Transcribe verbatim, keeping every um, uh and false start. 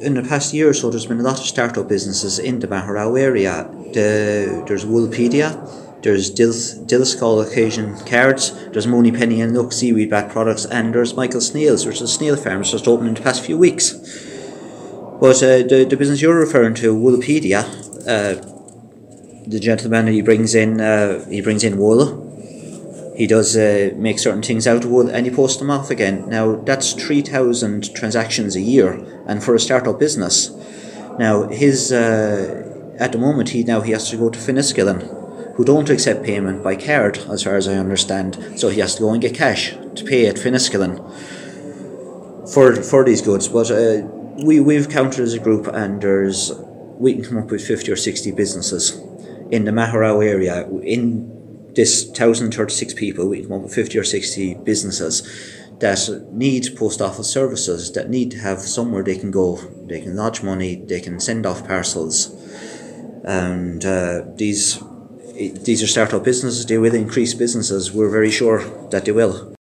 in the past year or so, there's been a lot of start-up businesses in the Maharow area. The, there's Woolpedia, there's Dilscall Occasion Cards, there's Mooney Penny and Look Seaweed Bat Products, and there's Michael Snails, which is a snail farm that's just opened in the past few weeks. But uh, the, the business you're referring to, Woolpedia, uh, the gentleman, he brings in uh, he brings in wool. He does uh, make certain things out of wool, and he posts them off again. Now that's three thousand transactions a year, and for a start-up business. Now his uh, at the moment he now he has to go to Finiscillen, who don't accept payment by card, as far as I understand. So he has to go and get cash to pay at Finiscillen for for these goods. But uh, we we've counted as a group, and there's we can come up with fifty or sixty businesses in the Maharow area. In this one thousand thirty-six people, we can come up with fifty or sixty businesses that need post office services, that need to have somewhere they can go, they can lodge money, they can send off parcels, and uh, these these are start-up businesses. They will increase businesses, we're very sure that they will.